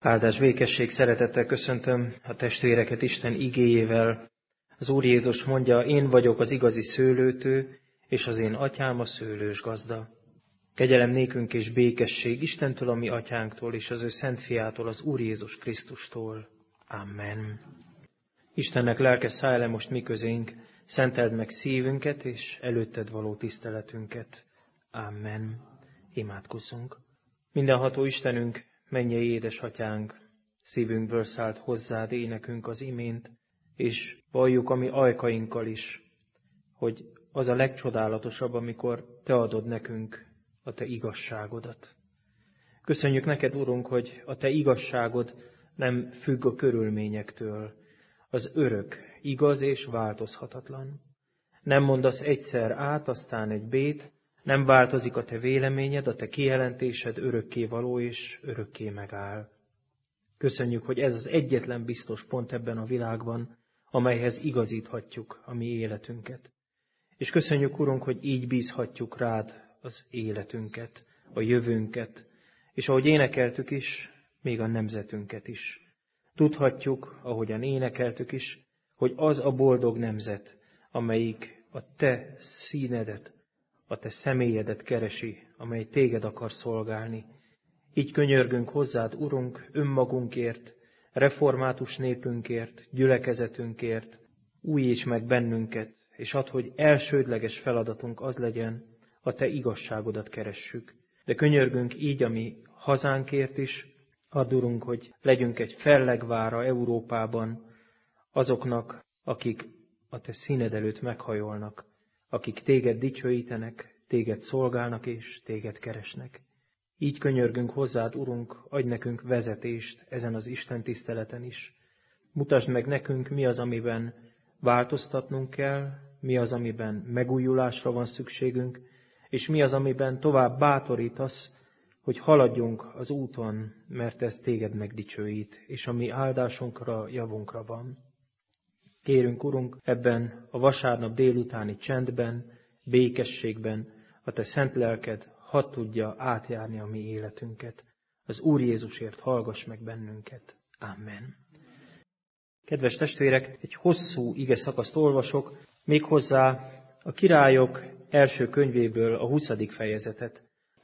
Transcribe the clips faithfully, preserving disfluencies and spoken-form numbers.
Áldás, békesség, szeretettel köszöntöm a testvéreket Isten igéjével. Az Úr Jézus mondja, én vagyok az igazi szőlőtő, és az én atyám a szőlős gazda. Kegyelem nékünk és békesség Istentől, a mi atyánktól, és az ő szent fiától, az Úr Jézus Krisztustól. Amen. Istennek lelke, szállj le most mi közénk, szenteld meg szívünket, és előtted való tiszteletünket. Amen. Imádkozzunk. Mindenható Istenünk, mennyei édesatyánk, szívünkből szállt hozzád énekünk az imént, és valljuk a mi ajkainkkal is, hogy az a legcsodálatosabb, amikor te adod nekünk a te igazságodat. Köszönjük neked, Urunk, hogy a te igazságod nem függ a körülményektől, az örök, igaz és változhatatlan. Nem mondasz egyszer át, aztán egy bét, nem változik a te véleményed, a te kijelentésed örökké való és örökké megáll. Köszönjük, hogy ez az egyetlen biztos pont ebben a világban, amelyhez igazíthatjuk a mi életünket. És köszönjük, Urunk, hogy így bízhatjuk rád az életünket, a jövőnket, és ahogy énekeltük is, még a nemzetünket is. Tudhatjuk, ahogyan énekeltük is, hogy az a boldog nemzet, amelyik a te színedet, a te személyedet keresi, amely téged akar szolgálni. Így könyörgünk hozzád, Urunk, önmagunkért, református népünkért, gyülekezetünkért, újíts meg bennünket, és add, hogy elsődleges feladatunk az legyen, a te igazságodat keressük. De könyörgünk így a mi hazánkért is, add, Urunk, hogy legyünk egy fellegvára Európában azoknak, akik a te színed előtt meghajolnak, akik téged dicsőítenek, téged szolgálnak és téged keresnek. Így könyörgünk hozzád, Urunk, adj nekünk vezetést ezen az Isten tiszteleten is. Mutasd meg nekünk, mi az, amiben változtatnunk kell, mi az, amiben megújulásra van szükségünk, és mi az, amiben tovább bátorítasz, hogy haladjunk az úton, mert ez téged megdicsőít, és a mi áldásunkra, javunkra van. Kérünk, Urunk, ebben a vasárnap délutáni csendben, békességben a te szent lelked hadd tudja átjárni a mi életünket. Az Úr Jézusért hallgass meg bennünket. Amen. Kedves testvérek, egy hosszú ige szakaszt olvasok, méghozzá a Királyok első könyvéből a huszadik fejezetet.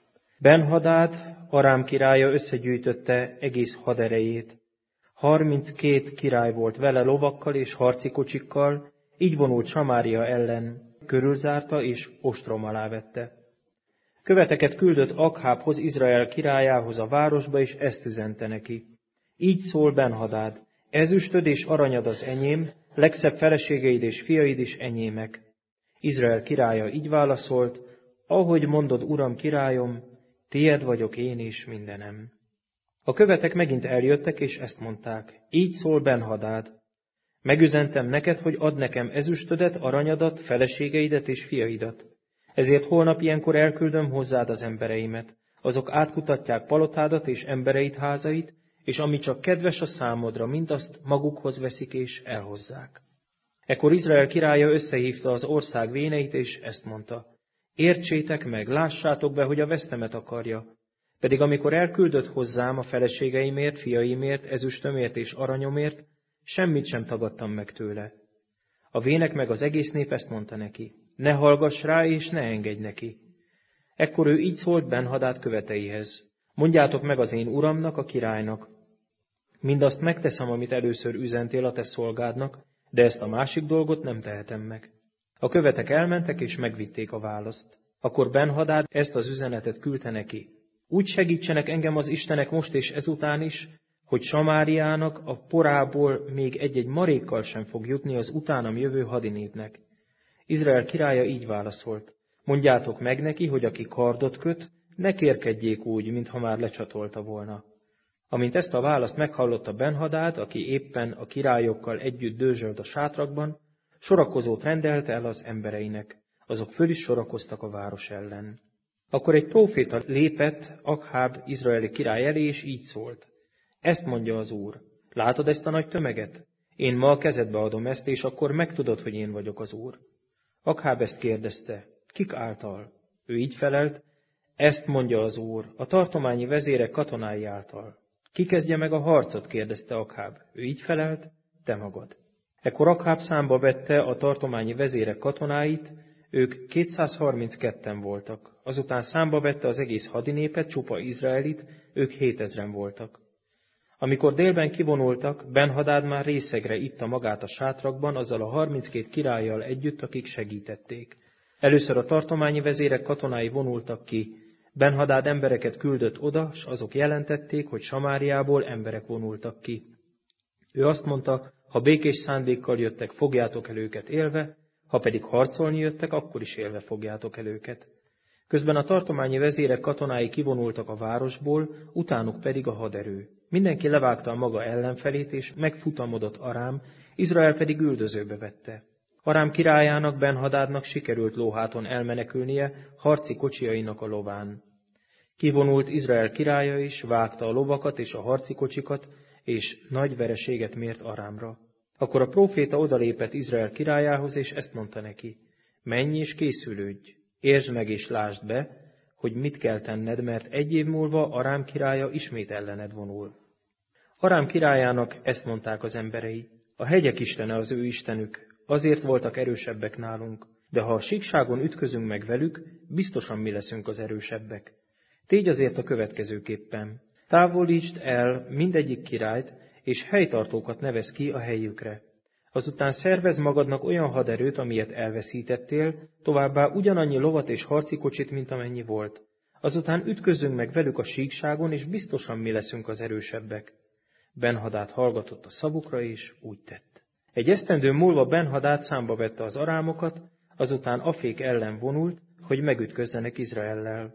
Benhadád, Arám királya összegyűjtötte egész haderejét. Harminckét király volt vele lovakkal és harci kocsikkal, így vonult Samária ellen, körülzárta és ostrom alá vette. Követeket küldött Akhábhoz, Izrael királyához a városba, és ezt üzente neki. Így szól Benhadád, ezüstöd és aranyad az enyém, legszebb feleségeid és fiaid is enyémek. Izrael királya így válaszolt, ahogy mondod, uram királyom, tied vagyok én is mindenem. A követek megint eljöttek, és ezt mondták, így szól Benhadád, megüzentem neked, hogy add nekem ezüstödet, aranyadat, feleségeidet és fiaidat. Ezért holnap ilyenkor elküldöm hozzád az embereimet. Azok átkutatják palotádat és embereit házait, és ami csak kedves a számodra, mindazt magukhoz veszik és elhozzák. Ekkor Izrael királya összehívta az ország véneit, és ezt mondta, értsétek meg, lássátok be, hogy a vesztemet akarja. Pedig amikor elküldött hozzám a feleségeimért, fiaimért, ezüstömért és aranyomért, semmit sem tagadtam meg tőle. A vének meg az egész nép ezt mondta neki, ne hallgass rá és ne engedj neki. Ekkor ő így szólt Benhadád követeihez, mondjátok meg az én uramnak, a királynak. Mindazt megteszem, amit először üzentél a te szolgádnak, de ezt a másik dolgot nem tehetem meg. A követek elmentek és megvitték a választ. Akkor Benhadád ezt az üzenetet küldte neki. Úgy segítsenek engem az Istenek most és ezután is, hogy Samáriának a porából még egy-egy marékkal sem fog jutni az utánam jövő hadinépnek. Izrael királya így válaszolt, mondjátok meg neki, hogy aki kardot köt, ne kérkedjék úgy, mintha már lecsatolta volna. Amint ezt a választ meghallotta Benhadád, aki éppen a királyokkal együtt dőzsölt a sátrakban, sorakozót rendelt el az embereinek, azok föl is sorakoztak a város ellen. Akkor egy próféta lépett Akháb izraeli király elé, és így szólt. Ezt mondja az Úr, látod ezt a nagy tömeget? Én ma a kezedbe adom ezt, és akkor megtudod, hogy én vagyok az Úr. Akháb ezt kérdezte, kik által? Ő így felelt, ezt mondja az Úr, a tartományi vezérek katonái által. Ki kezdje meg a harcot, kérdezte Akháb. Ő így felelt, te magad. Ekkor Akháb számba vette a tartományi vezérek katonáit, ők kétszázharmincketten voltak. Azután számba vette az egész hadinépet, csupa izraelit, ők hétezren voltak. Amikor délben kivonultak, Ben-Hadád már részegre itta magát a sátrakban, azzal a harminckét királlyal együtt, akik segítették. Először a tartományi vezérek katonái vonultak ki. Ben-Hadád embereket küldött oda, s azok jelentették, hogy Samáriából emberek vonultak ki. Ő azt mondta, ha békés szándékkal jöttek, fogjátok el őket élve, ha pedig harcolni jöttek, akkor is élve fogjátok el őket. Közben a tartományi vezérek katonái kivonultak a városból, utánuk pedig a haderő. Mindenki levágta a maga ellenfelét, és megfutamodott Arám, Izrael pedig üldözőbe vette. Arám királyának, Ben-Hadádnak sikerült lóháton elmenekülnie, harci kocsiainak a lován. Kivonult Izrael királya is, vágta a lovakat és a harci kocsikat, és nagy vereséget mért Arámra. Akkor a próféta odalépett Izrael királyához, és ezt mondta neki: menj és készülődj, értsd meg és lásd be, hogy mit kell tenned, mert egy év múlva Arám királya ismét ellened vonul. Arám királyának ezt mondták az emberei: a hegyek istene az ő istenük, azért voltak erősebbek nálunk, de ha a síkságon ütközünk meg velük, biztosan mi leszünk az erősebbek. Tégy azért a következőképpen: távolítsd el mindegyik királyt, és helytartókat nevez ki a helyükre. Azután szervez magadnak olyan haderőt, amilyet elveszítettél, továbbá ugyanannyi lovat és harci kocsit, mint amennyi volt. Azután ütközzünk meg velük a síkságon, és biztosan mi leszünk az erősebbek. Ben-Hadád hallgatott a szavukra, és úgy tett. Egy esztendő múlva Ben-Hadád számba vette az arámokat, azután Afék ellen vonult, hogy megütközzenek Izraellel.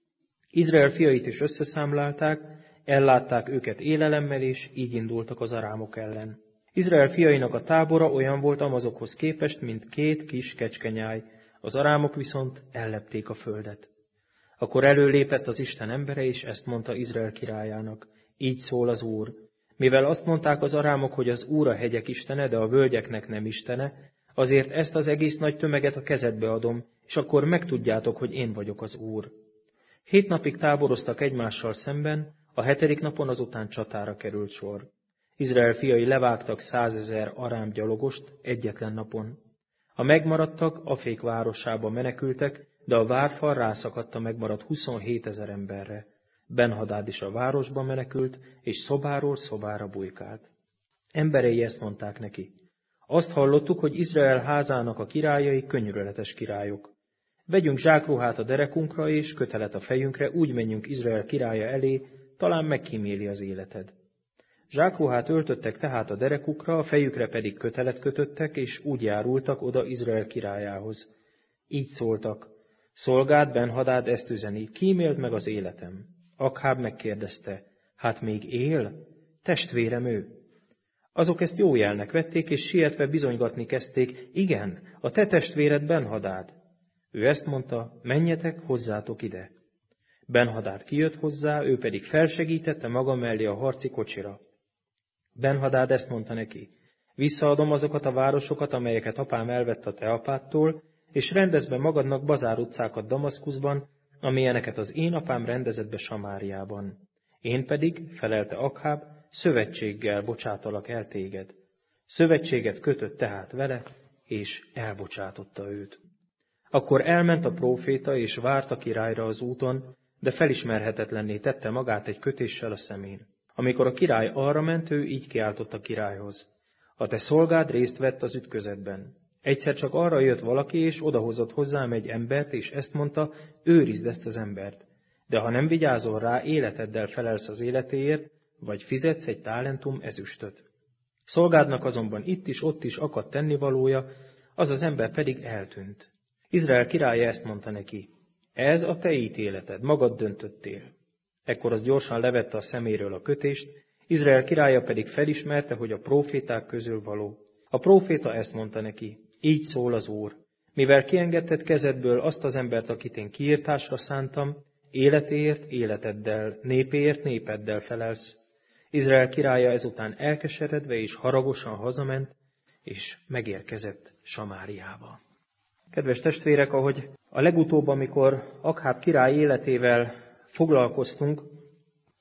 Izrael fiait is összeszámlálták, ellátták őket élelemmel, és így indultak az arámok ellen. Izrael fiainak a tábora olyan volt amazokhoz képest, mint két kis kecskenyáj, az arámok viszont ellepték a földet. Akkor előlépett az Isten embere, és ezt mondta Izrael királyának: így szól az Úr. Mivel azt mondták az arámok, hogy az Úr a hegyek istene, de a völgyeknek nem istene, azért ezt az egész nagy tömeget a kezedbe adom, és akkor megtudjátok, hogy én vagyok az Úr. Hét napig táboroztak egymással szemben, a hetedik napon azután csatára került sor. Izrael fiai levágtak százezer arám gyalogost egyetlen napon. A megmaradtak Afék városába menekültek, de a várfal rászakadt a megmaradt huszonhétezer emberre. Ben-Hadád is a városba menekült, és szobáról szobára bujkált. Emberei ezt mondták neki: azt hallottuk, hogy Izrael házának a királyai könyörületes királyok. Vegyünk zsákruhát a derekunkra és kötelet a fejünkre, úgy menjünk Izrael királya elé, talán megkíméli az életed. Zsákruhát öltöttek tehát a derekukra, a fejükre pedig kötelet kötöttek, és úgy járultak oda Izrael királyához. Így szóltak: szolgád Ben-Hadád ezt üzeni, kíméld meg az életem. Akháb megkérdezte: hát még él? Testvérem ő. Azok ezt jó jelnek vették, és sietve bizonygatni kezdték: igen, a te testvéred Ben-Hadád. Ő ezt mondta: menjetek, hozzátok ide. Ben-Hadád kijött hozzá, ő pedig felsegítette maga mellé a harci kocsira. Ben-Hadád ezt mondta neki: visszaadom azokat a városokat, amelyeket apám elvett a te apádtól, és rendezd be magadnak bazár utcákat Damaszkuszban, amilyeneket az én apám rendezett be Samáriában. Én pedig, felelte Akháb, szövetséggel bocsátalak el téged. Szövetséget kötött tehát vele, és elbocsátotta őt. Akkor elment a próféta, és várt a királyra az úton, de felismerhetetlenné tette magát egy kötéssel a szemén. Amikor a király arra ment, ő így kiáltott a királyhoz: a te szolgád részt vett az ütközetben. Egyszer csak arra jött valaki, és odahozott hozzám egy embert, és ezt mondta: őrizd ezt az embert. De ha nem vigyázol rá, életeddel felelsz az életéért, vagy fizetsz egy talentum ezüstöt. Szolgádnak azonban itt is, ott is akadt tennivalója, az az ember pedig eltűnt. Izrael királya ezt mondta neki: ez a te ítéleted, magad döntöttél. Ekkor az gyorsan levette a szeméről a kötést, Izrael királya pedig felismerte, hogy a próféták közül való. A próféta ezt mondta neki: így szól az Úr, mivel kiengedted kezedből azt az embert, akit én kiirtásra szántam, életéért életeddel, népéért népeddel felelsz. Izrael királya ezután elkeseredve és haragosan hazament, és megérkezett Samáriába. Kedves testvérek, ahogy a legutóbb, amikor Akháb király életével foglalkoztunk,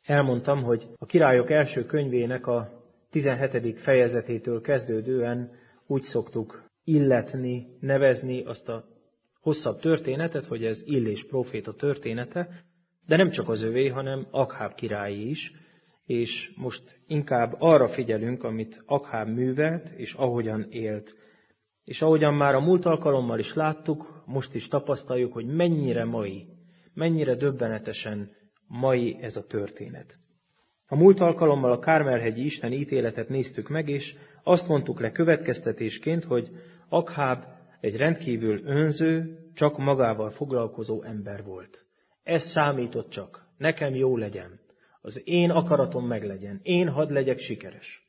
Elmondtam, hogy a Királyok első könyvének a tizenhetedik fejezetétől kezdődően úgy szoktuk illetni, nevezni azt a hosszabb történetet, hogy ez Illés próféta története, de nem csak az övé, hanem Akháb királyi is, és most inkább arra figyelünk, amit Akháb művelt, és ahogyan élt. És ahogyan már a múlt alkalommal is láttuk, most is tapasztaljuk, hogy mennyire mai, mennyire döbbenetesen mai ez a történet. A múlt alkalommal a Kármelhegyi Isten ítéletet néztük meg, és azt mondtuk le következtetésként, hogy Akháb egy rendkívül önző, csak magával foglalkozó ember volt. Ez számított csak, nekem jó legyen, az én akaratom meglegyen, én hadd legyek sikeres.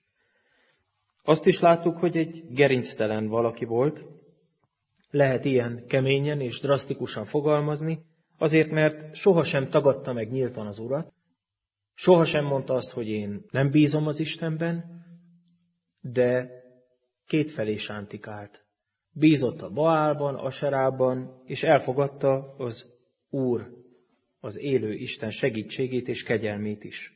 Azt is láttuk, hogy egy gerinctelen valaki volt, lehet ilyen keményen és drasztikusan fogalmazni, azért mert sohasem tagadta meg nyíltan az Urat, sohasem mondta azt, hogy én nem bízom az Istenben, de kétfelé sántikált. Bízott a Baálban, Aserában, és elfogadta az Úr, az élő Isten segítségét és kegyelmét is.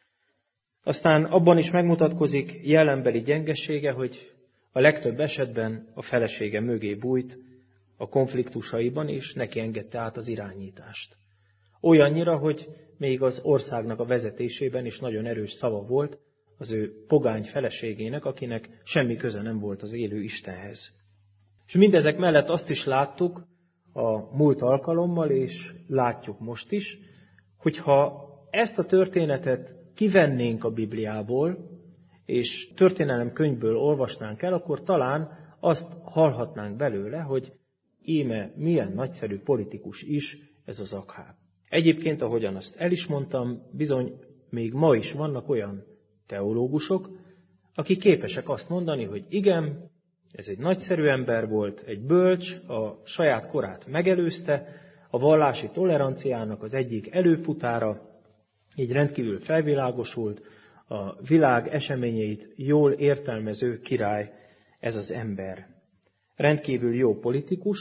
Aztán abban is megmutatkozik jelenbeli gyengesége, hogy a legtöbb esetben a felesége mögé bújt a konfliktusaiban, és neki engedte át az irányítást. Olyannyira, hogy még az országnak a vezetésében is nagyon erős szava volt az ő pogány feleségének, akinek semmi köze nem volt az élő Istenhez. És mindezek mellett azt is láttuk a múlt alkalommal, és látjuk most is, hogyha ezt a történetet kivennénk a Bibliából, és történelemkönyvből olvasnánk el, akkor talán azt hallhatnánk belőle, hogy íme milyen nagyszerű politikus is ez az Akháb. Egyébként, ahogyan azt el is mondtam, bizony még ma is vannak olyan teológusok, akik képesek azt mondani, hogy igen, ez egy nagyszerű ember volt, egy bölcs, a saját korát megelőzte, a vallási toleranciának az egyik előfutára, így rendkívül felvilágosult, a világ eseményeit jól értelmező király ez az ember. Rendkívül jó politikus,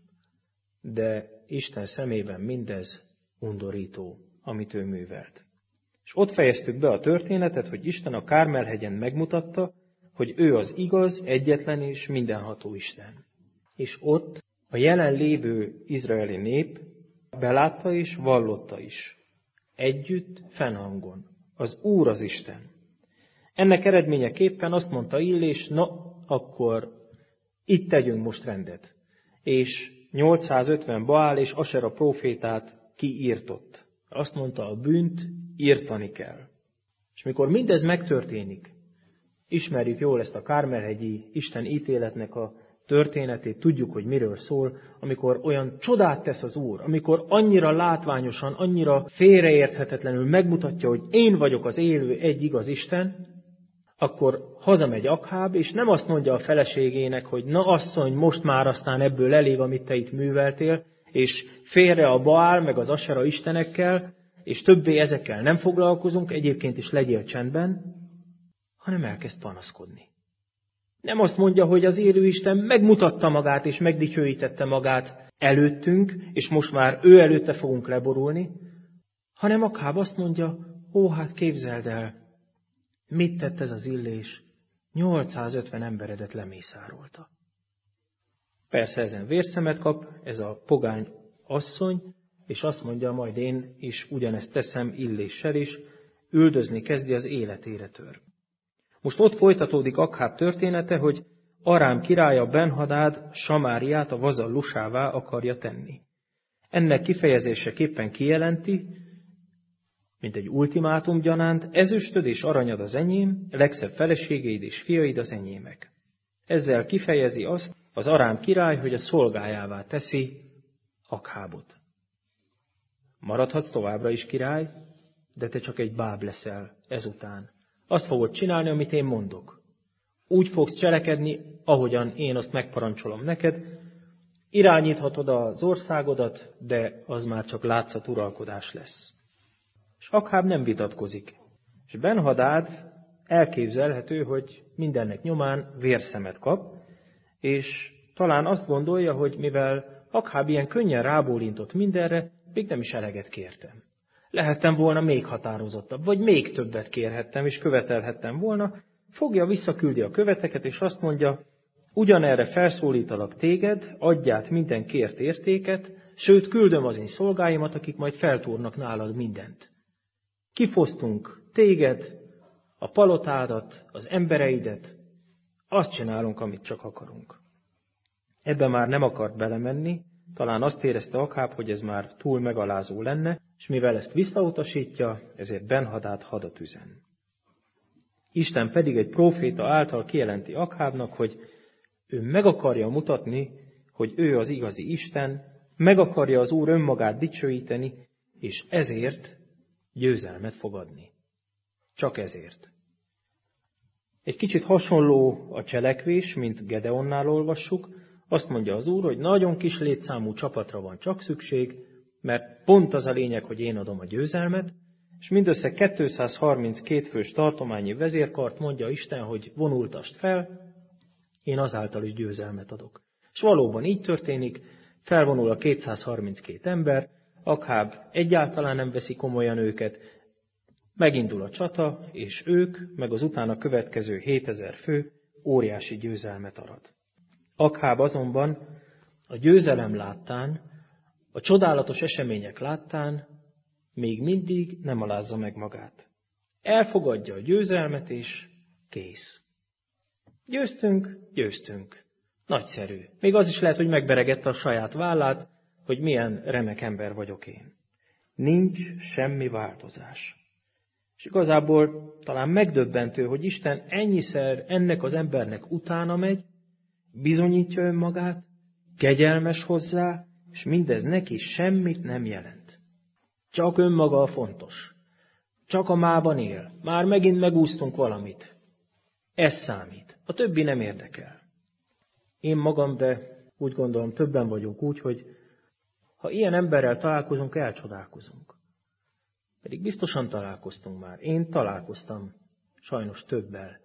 de Isten szemében mindez undorító, amit ő művelt. És ott fejeztük be a történetet, hogy Isten a Kármelhegyen megmutatta, hogy ő az igaz, egyetlen és mindenható Isten. És ott a jelen lévő izraeli nép belátta és vallotta is. Együtt, fennhangon. Az Úr az Isten. Ennek eredményeképpen azt mondta Illés, na, akkor itt tegyünk most rendet. És nyolcszázötven Baál és Asera prófétát kiírtott. Azt mondta, a bűnt írtani kell. És mikor mindez megtörténik, ismerjük jól ezt a Kármelhegyi Isten ítéletnek a történetét, tudjuk, hogy miről szól, amikor olyan csodát tesz az Úr, amikor annyira látványosan, annyira félreérthetetlenül megmutatja, hogy én vagyok az élő, egy igaz Isten, akkor hazamegy Akháb, és nem azt mondja a feleségének, hogy na asszony, most már aztán ebből elég, amit te itt műveltél, és félre a Baál meg az Asera istenekkel, és többé ezekkel nem foglalkozunk, egyébként is legyél csendben, hanem elkezd panaszkodni. Nem azt mondja, hogy az élő Isten megmutatta magát és megdicsőítette magát előttünk, és most már ő előtte fogunk leborulni, hanem Akháb azt mondja, ó, hát képzeld el, mit tett ez az Illés? nyolcszázötven emberedet lemészárolta. Persze ezen vérszemet kap ez a pogány asszony, és azt mondja, majd én is ugyanezt teszem Illéssel is, üldözni kezdi, az életére tör. Most ott folytatódik Akháb története, hogy Arám királya Benhadád Samáriát a vazallusává akarja tenni. Ennek kifejezéseképpen kijelenti, mint egy ultimátum gyanánt, ezüstöd és aranyad az enyém, legszebb feleségeid és fiaid az enyémek. Ezzel kifejezi azt az Arám király, hogy a szolgájává teszi Akhábot. Maradhatsz továbbra is király, de te csak egy báb leszel ezután. Azt fogod csinálni, amit én mondok. Úgy fogsz cselekedni, ahogyan én azt megparancsolom neked. Irányíthatod az országodat, de az már csak látszat uralkodás lesz. És Akháb nem vitatkozik. És Benhadád elképzelhető, hogy mindennek nyomán vérszemet kap, és talán azt gondolja, hogy mivel Akháb ilyen könnyen rábólintott mindenre, még nem is eleget kértem. Lehettem volna még határozottabb, vagy még többet kérhettem, és követelhettem volna. Fogja, visszaküldi a követeket, és azt mondja, ugyanerre felszólítalak téged, adj át minden kért értéket, sőt, küldöm az én szolgáimat, akik majd feltúrnak nálad mindent. Kifosztunk téged, a palotádat, az embereidet, azt csinálunk, amit csak akarunk. Ebben már nem akart belemenni, talán azt érezte Akháb, hogy ez már túl megalázó lenne, és mivel ezt visszautasítja, ezért Ben-Hadad hadat üzen. Isten pedig egy próféta által kijelenti Akhábnak, hogy ő meg akarja mutatni, hogy ő az igazi Isten, meg akarja az Úr önmagát dicsőíteni, és ezért győzelmet fog adni. Csak ezért. Egy kicsit hasonló a cselekvés, mint Gedeonnál olvassuk. Azt mondja az Úr, hogy nagyon kis létszámú csapatra van csak szükség, mert pont az a lényeg, hogy én adom a győzelmet, és mindössze kétszázharminckét fős tartományi vezérkart mondja Isten, hogy vonultasd fel, én azáltal is győzelmet adok. És valóban így történik, felvonul a kétszázharminckét ember, Akháb egyáltalán nem veszi komolyan őket, megindul a csata, és ők, meg az utána következő hétezer fő óriási győzelmet arat. Akháb azonban a győzelem láttán, a csodálatos események láttán még mindig nem alázza meg magát. Elfogadja a győzelmet, és kész. Győztünk, győztünk. Nagyszerű. Még az is lehet, hogy megberegette a saját vállát, hogy milyen remek ember vagyok én. Nincs semmi változás. És igazából talán megdöbbentő, hogy Isten ennyiszer ennek az embernek utána megy, bizonyítja önmagát, kegyelmes hozzá, és mindez neki semmit nem jelent. Csak önmaga a fontos. Csak a mában él. Már megint megúsztunk valamit. Ez számít. A többi nem érdekel. Én magam, de úgy gondolom többen vagyunk úgy, hogy ha ilyen emberrel találkozunk, elcsodálkozunk. Pedig biztosan találkoztunk már. Én találkoztam sajnos többel,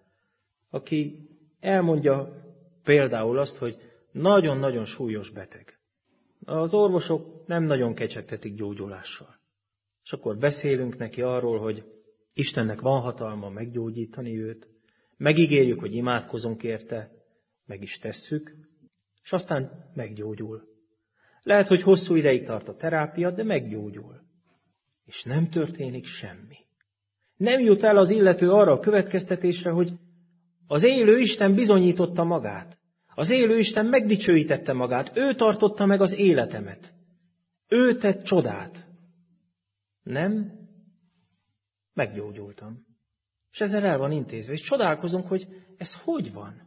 aki elmondja például azt, hogy nagyon-nagyon súlyos beteg. Az orvosok nem nagyon kecsegtetik gyógyulással. És akkor beszélünk neki arról, hogy Istennek van hatalma meggyógyítani őt, megígérjük, hogy imádkozunk érte, meg is tesszük, és aztán meggyógyul. Lehet, hogy hosszú ideig tart a terápia, de meggyógyul. És nem történik semmi. Nem jut el az illető arra a következtetésre, hogy az élő Isten bizonyította magát. Az élő Isten megdicsőítette magát. Ő tartotta meg az életemet. Ő tett csodát. Nem? Meggyógyultam. És ezzel el van intézve. És csodálkozunk, hogy ez hogy van?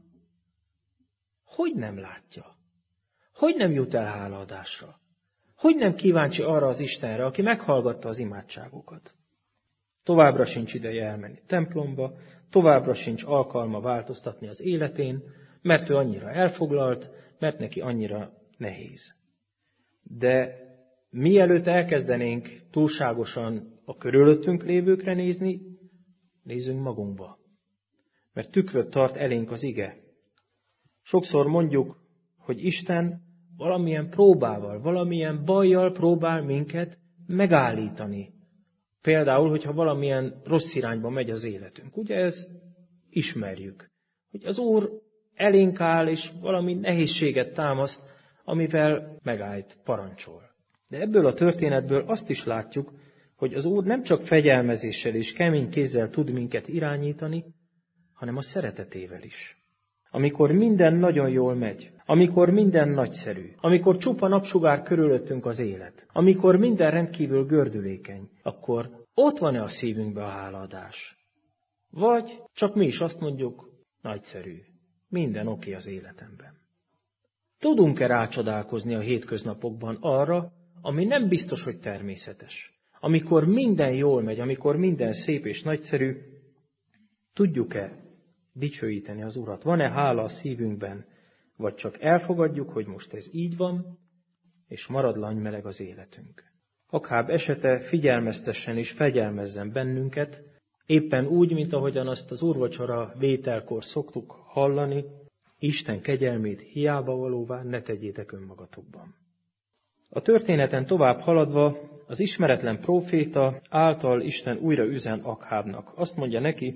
Hogy nem látja? Hogy nem jut el hálaadásra? Hogy nem kíváncsi arra az Istenre, aki meghallgatta az imádságokat? Továbbra sincs ideje elmenni templomba, továbbra sincs alkalma változtatni az életén, mert ő annyira elfoglalt, mert neki annyira nehéz. De mielőtt elkezdenénk túlságosan a körülöttünk lévőkre nézni, nézzünk magunkba. Mert tükröt tart elénk az ige. Sokszor mondjuk, hogy Isten valamilyen próbával, valamilyen bajjal próbál minket megállítani. Például, hogyha valamilyen rossz irányba megy az életünk. Ugye ezt ismerjük. Hogy az Úr elénk áll, és valami nehézséget támaszt, amivel megállt, parancsol. De ebből a történetből azt is látjuk, hogy az Úr nem csak fegyelmezéssel és kemény kézzel tud minket irányítani, hanem a szeretetével is. Amikor minden nagyon jól megy, amikor minden nagyszerű, amikor csupa napsugár körülöttünk az élet, amikor minden rendkívül gördülékeny, akkor ott van-e a szívünkbe a hálaadás? Vagy csak mi is azt mondjuk, nagyszerű, minden oké az életemben. Tudunk-e rácsodálkozni a hétköznapokban arra, ami nem biztos, hogy természetes? Amikor minden jól megy, amikor minden szép és nagyszerű, tudjuk-e dicsőíteni az Urat? Van-e hála a szívünkben? Vagy csak elfogadjuk, hogy most ez így van, és marad langymeleg az életünk? Akháb esete figyelmeztessen és fegyelmezzen bennünket, éppen úgy, mint ahogyan azt az úrvacsora vételkor szoktuk hallani, Isten kegyelmét hiába valóvá ne tegyétek önmagatokban. A történeten tovább haladva az ismeretlen próféta által Isten újra üzen Akhábnak. Azt mondja neki,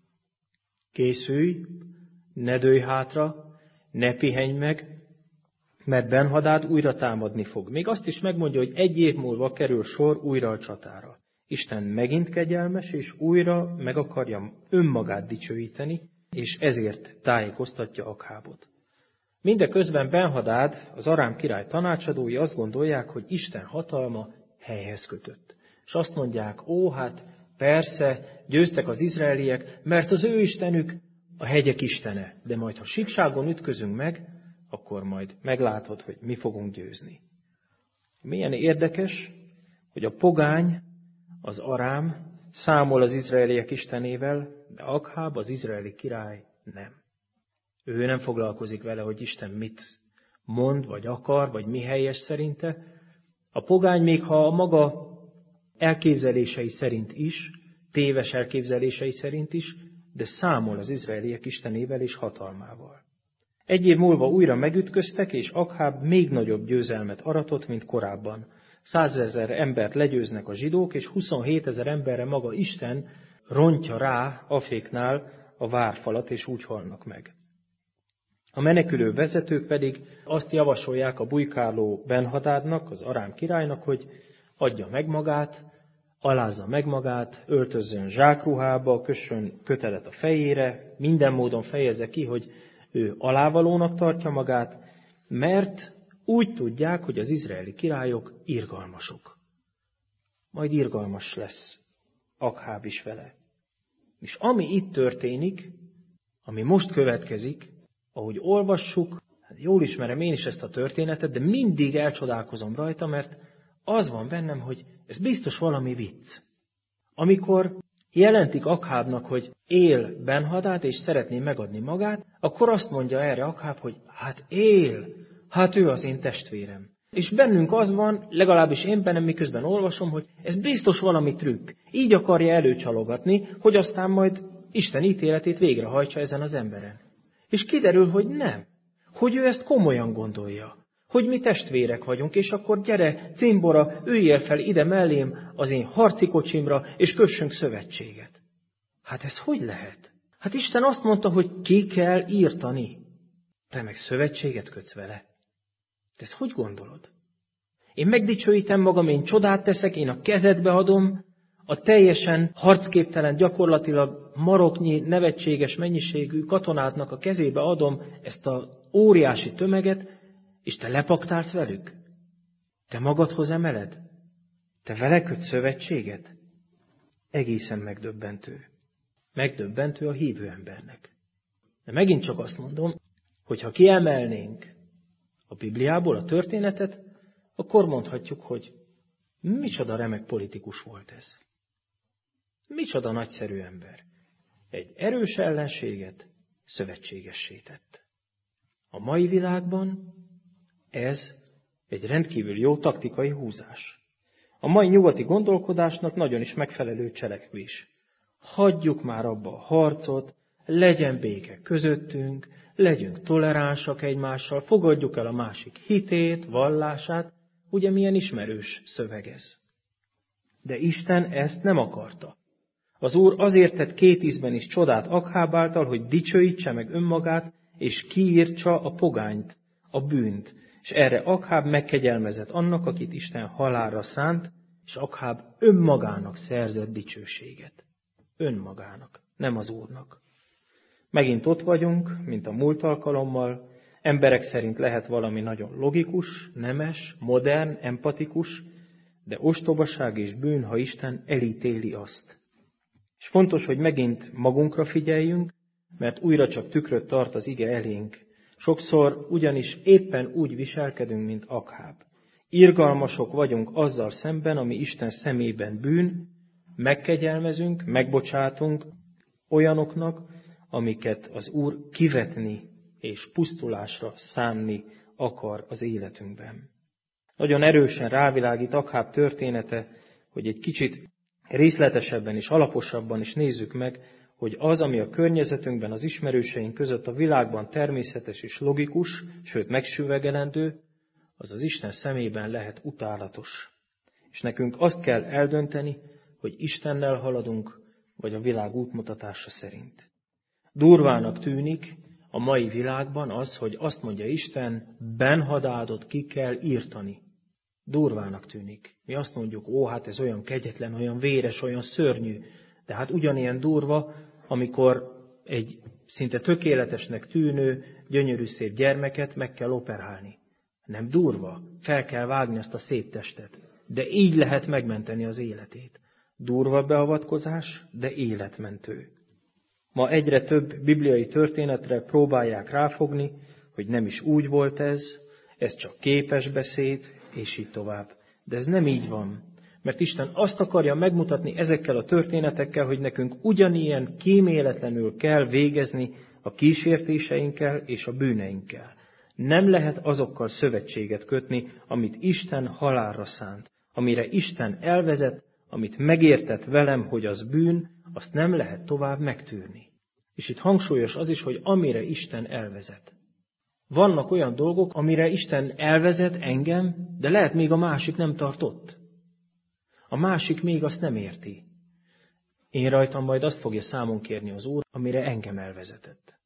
készülj, ne dőlj hátra, ne pihenj meg, mert Ben-Hadád újra támadni fog. Még azt is megmondja, hogy egy év múlva kerül sor újra a csatára. Isten megint kegyelmes, és újra meg akarja önmagát dicsőíteni, és ezért tájékoztatja Akhábot. Mindeközben Ben-Hadád, az Arám király tanácsadói azt gondolják, hogy Isten hatalma helyhez kötött. És azt mondják, ó, hát persze, győztek az izraeliek, mert az ő istenük a hegyek istene. De majd, ha síkságon ütközünk meg, akkor majd meglátod, hogy mi fogunk győzni. Milyen érdekes, hogy a pogány, az Arám számol az izraeliek istenével, de Akháb, az izraeli király nem. Ő nem foglalkozik vele, hogy Isten mit mond, vagy akar, vagy mi helyes szerinte. A pogány, még ha a maga elképzelései szerint is, téves elképzelései szerint is, de számol az izraeliek istenével és hatalmával. Egy év múlva újra megütköztek, és Akháb még nagyobb győzelmet aratott, mint korábban. Százezer embert legyőznek a zsidók, és huszonhétezer emberre maga Isten rontja rá Aféknál a várfalat, és úgy halnak meg. A menekülő vezetők pedig azt javasolják a bujkáló Ben-Hadádnak, az Arám királynak, hogy adja meg magát, alázza meg magát, öltözzön zsákruhába, kössön kötelet a fejére, minden módon fejezze ki, hogy ő alávalónak tartja magát, mert úgy tudják, hogy az izraeli királyok irgalmasok. Majd irgalmas lesz Akháb is vele. És ami itt történik, ami most következik, ahogy olvassuk, hát jól ismerem én is ezt a történetet, de mindig elcsodálkozom rajta, mert az van bennem, hogy ez biztos valami vicc. Amikor jelentik Akhábnak, hogy él Ben-Hadád, és szeretné megadni magát, akkor azt mondja erre Akháb, hogy hát él, hát ő az én testvérem. És bennünk az van, legalábbis én bennem miközben olvasom, hogy ez biztos valami trükk. Így akarja előcsalogatni, hogy aztán majd Isten ítéletét végrehajtsa ezen az emberen. És kiderül, hogy nem. Hogy ő ezt komolyan gondolja. Hogy mi testvérek vagyunk, és akkor gyere, cimbora, üljél fel ide mellém az én harci kocsimra, és kössünk szövetséget. Hát ez hogy lehet? Hát Isten azt mondta, hogy ki kell írtani. Te meg szövetséget kötsz vele. De ezt hogy gondolod? Én megdicsőítem magam, én csodát teszek, én a kezedbe adom, a teljesen harcképtelen, gyakorlatilag maroknyi, nevetséges mennyiségű katonátnak a kezébe adom ezt az óriási tömeget, és te lepaktálsz velük? Te magadhoz emeled? Te vele kötsz szövetséget? Egészen megdöbbentő. Megdöbbentő a hívő embernek. De megint csak azt mondom, hogy ha kiemelnénk a Bibliából a történetet, akkor mondhatjuk, hogy micsoda remek politikus volt ez. Micsoda nagyszerű ember. Egy erős ellenséget szövetségessé tett. A mai világban ez egy rendkívül jó taktikai húzás. A mai nyugati gondolkodásnak nagyon is megfelelő cselekvés. Hagyjuk már abba a harcot, legyen béke közöttünk, legyünk toleránsak egymással, fogadjuk el a másik hitét, vallását, ugye milyen ismerős szöveg ez. De Isten ezt nem akarta. Az Úr azért tett két ízben is csodát Akháb által, hogy dicsőítse meg önmagát, és kiírtsa a pogányt, a bűnt. És erre Akháb megkegyelmezett annak, akit Isten halálra szánt, és Akháb önmagának szerzett dicsőséget. Önmagának, nem az Úrnak. Megint ott vagyunk, mint a múlt alkalommal, emberek szerint lehet valami nagyon logikus, nemes, modern, empatikus, de ostobaság és bűn, ha Isten elítéli azt. És fontos, hogy megint magunkra figyeljünk, mert újra csak tükröt tart az ige elénk. Sokszor ugyanis éppen úgy viselkedünk, mint Akháb. Irgalmasok vagyunk azzal szemben, ami Isten szemében bűn, megkegyelmezünk, megbocsátunk olyanoknak, amiket az Úr kivetni és pusztulásra szánni akar az életünkben. Nagyon erősen rávilágít Akháb története, hogy egy kicsit részletesebben és alaposabban is nézzük meg, hogy az, ami a környezetünkben, az ismerőseink között a világban természetes és logikus, sőt megsüvegelendő, az az Isten szemében lehet utálatos. És nekünk azt kell eldönteni, hogy Istennel haladunk, vagy a világ útmutatása szerint. Durvának tűnik a mai világban az, hogy azt mondja Isten, Ben-Hadádot ki kell írtani. Durvának tűnik. Mi azt mondjuk, ó, hát ez olyan kegyetlen, olyan véres, olyan szörnyű. De hát ugyanilyen durva, amikor egy szinte tökéletesnek tűnő, gyönyörű szép gyermeket meg kell operálni. Nem durva, fel kell vágni azt a szép testet. De így lehet megmenteni az életét. Durva beavatkozás, de életmentő. Ma egyre több bibliai történetre próbálják ráfogni, hogy nem is úgy volt ez, ez csak képes beszéd, és így tovább. De ez nem így van, mert Isten azt akarja megmutatni ezekkel a történetekkel, hogy nekünk ugyanilyen kíméletlenül kell végezni a kísértéseinkkel és a bűneinkkel. Nem lehet azokkal szövetséget kötni, amit Isten halálra szánt, amire Isten elvezet, amit megértett velem, hogy az bűn, azt nem lehet tovább megtűrni. És itt hangsúlyos az is, hogy amire Isten elvezet. Vannak olyan dolgok, amire Isten elvezet engem, de lehet még a másik nem tartott. A másik még azt nem érti. Én rajtam majd azt fogja számon kérni az Úr, amire engem elvezetett.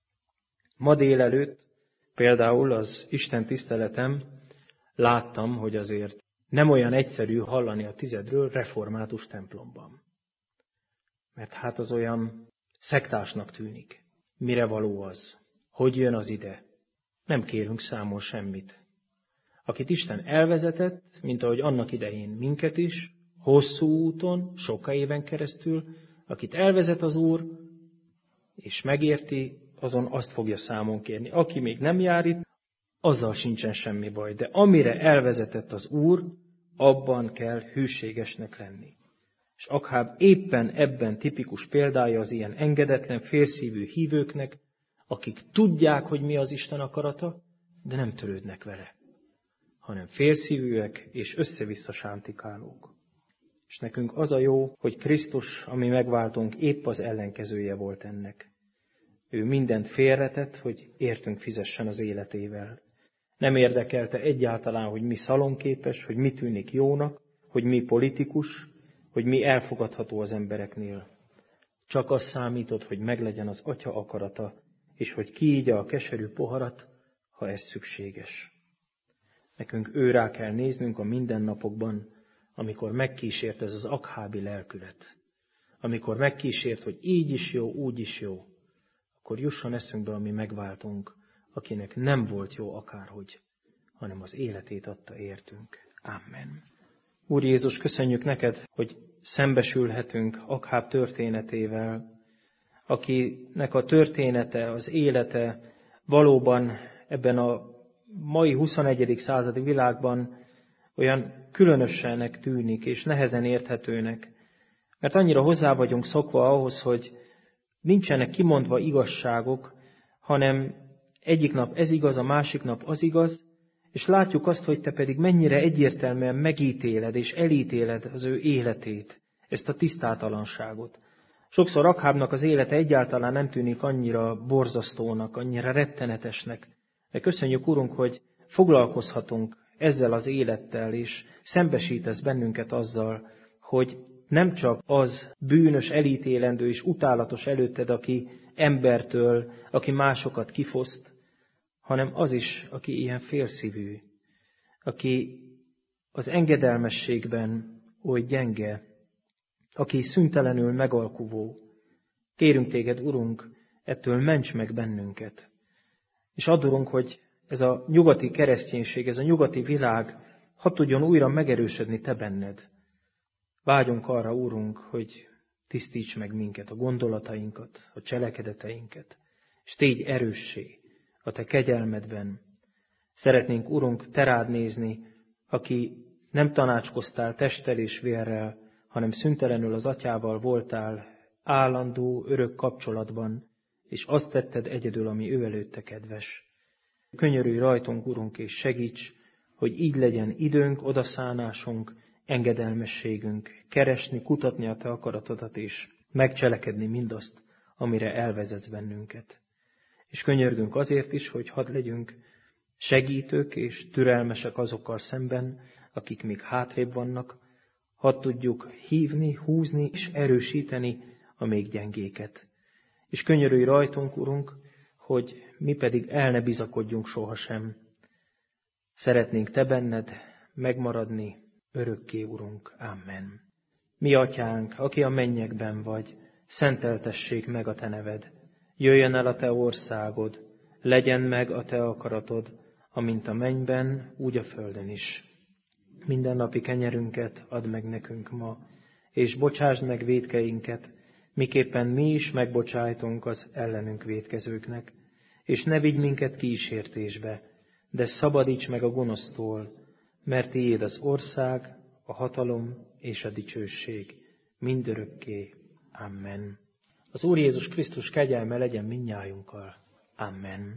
Ma délelőtt például az Isten tiszteletem láttam, hogy azért nem olyan egyszerű hallani a tizedről református templomban. Mert hát az olyan szektásnak tűnik. Mire való az? Hogy jön az ide? Nem kérünk számon semmit. Akit Isten elvezetett, mint ahogy annak idején minket is, hosszú úton, soka éven keresztül, akit elvezet az Úr, és megérti, azon azt fogja számon kérni. Aki még nem jár itt, azzal sincsen semmi baj. De amire elvezetett az Úr, abban kell hűségesnek lenni. És Akháb éppen ebben tipikus példája az ilyen engedetlen, félszívű hívőknek, akik tudják, hogy mi az Isten akarata, de nem törődnek vele, hanem félszívűek és össze-vissza sántikálók. És nekünk az a jó, hogy Krisztus, ami megváltunk, épp az ellenkezője volt ennek. Ő mindent félretett, hogy értünk fizessen az életével. Nem érdekelte egyáltalán, hogy mi szalonképes, hogy mi tűnik jónak, hogy mi politikus, hogy mi elfogadható az embereknél. Csak az számított, hogy meglegyen az Atya akarata, és hogy kiígya a keserű poharat, ha ez szükséges. Nekünk őrá kell néznünk a mindennapokban, amikor megkísért ez az akhábi lelkület. Amikor megkísért, hogy így is jó, úgy is jó, akkor jusson eszünkbe, ami megváltunk, akinek nem volt jó akárhogy, hanem az életét adta értünk. Amen. Úr Jézus, köszönjük neked, hogy szembesülhetünk Akháb történetével, akinek a története, az élete valóban ebben a mai huszonegyedik századi világban olyan különösenek tűnik, és nehezen érthetőnek. Mert annyira hozzá vagyunk szokva ahhoz, hogy nincsenek kimondva igazságok, hanem egyik nap ez igaz, a másik nap az igaz, és látjuk azt, hogy te pedig mennyire egyértelműen megítéled és elítéled az ő életét, ezt a tisztátalanságot. Sokszor Akhábnak az élete egyáltalán nem tűnik annyira borzasztónak, annyira rettenetesnek. De köszönjük, Urunk, hogy foglalkozhatunk ezzel az élettel, és szembesítesz bennünket azzal, hogy nem csak az bűnös, elítélendő és utálatos előtted, aki embertől, aki másokat kifoszt, hanem az is, aki ilyen félszívű, aki az engedelmességben oly gyenge, aki szüntelenül megalkuvó. Kérünk téged, Urunk, ettől ments meg bennünket. És adorunk, hogy ez a nyugati kereszténység, ez a nyugati világ hadd tudjon újra megerősödni te benned. Vágyunk arra, Úrunk, hogy tisztíts meg minket, a gondolatainkat, a cselekedeteinket, és tégy erőssé a te kegyelmedben. Szeretnénk, Urunk, te rád nézni, aki nem tanácskoztál testtel és vérrel, hanem szüntelenül az Atyával voltál állandó, örök kapcsolatban, és azt tetted egyedül, ami ő előtte kedves. Könyörülj rajtunk, Urunk, és segíts, hogy így legyen időnk, odaszánásunk, engedelmességünk, keresni, kutatni a te akaratodat, és megcselekedni mindazt, amire elvezetsz bennünket. És könyörgünk azért is, hogy hadd legyünk segítők és türelmesek azokkal szemben, akik még hátrébb vannak, hadd tudjuk hívni, húzni és erősíteni a még gyengéket. És könyörülj rajtunk, Urunk, hogy mi pedig el ne bizakodjunk sohasem. Szeretnénk Te benned megmaradni örökké, Urunk. Amen. Mi Atyánk, aki a mennyekben vagy, szenteltessék meg a Te neved. Jöjjön el a Te országod, legyen meg a Te akaratod, amint a mennyben, úgy a földön is. Mindennapi kenyerünket add meg nekünk ma, és bocsásd meg vétkeinket, miképpen mi is megbocsájtunk az ellenünk vétkezőknek. És ne vigy minket kísértésbe, de szabadíts meg a gonosztól, mert tiéd az ország, a hatalom és a dicsőség mindörökké. Amen. Az Úr Jézus Krisztus kegyelme legyen mindnyájunkkal. Amen.